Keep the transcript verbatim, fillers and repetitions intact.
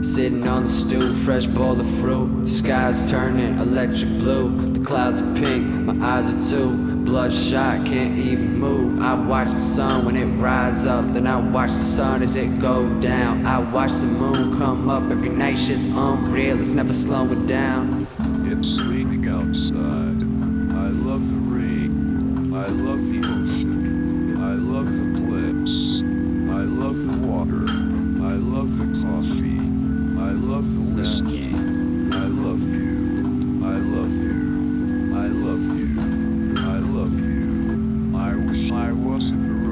Sitting on the stoop, fresh bowl of fruit. The sky's turning electric blue. The clouds are pink, my eyes are too bloodshot, can't even move. I watch the sun when it rise up, then I watch the sun as it go down. I watch the moon come up every night, shit's unreal, it's never slowing down. It's raining outside. I love the rain. I love the ocean. I love the cliffs. I love the water. I love the coffee. I love the whiskey. I love you. I love you. I love you. I love you. I wish I wasn't